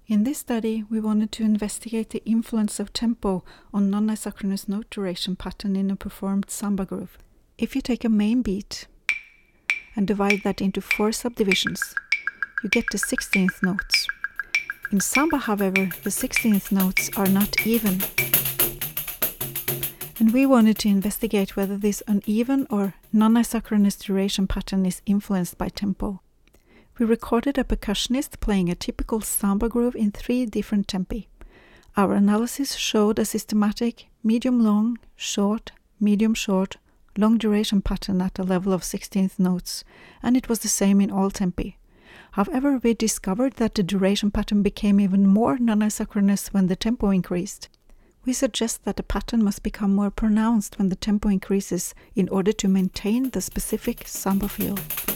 In this study, we wanted to investigate the influence of tempo on non-isochronous note duration pattern in a performed samba groove. If you take a main beat and divide that into 4 subdivisions, you get the 16th notes. In samba, however, the 16th notes are not even. And we wanted to investigate whether this uneven or non-isochronous duration pattern is influenced by tempo. We recorded a percussionist playing a typical samba groove in 3 different tempi. Our analysis showed a systematic medium-long, short, medium-short, long duration pattern at a level of 16th notes, and it was the same in all tempi. However, we discovered that the duration pattern became even more non-isochronous when the tempo increased. We suggest that the pattern must become more pronounced when the tempo increases in order to maintain the specific samba feel.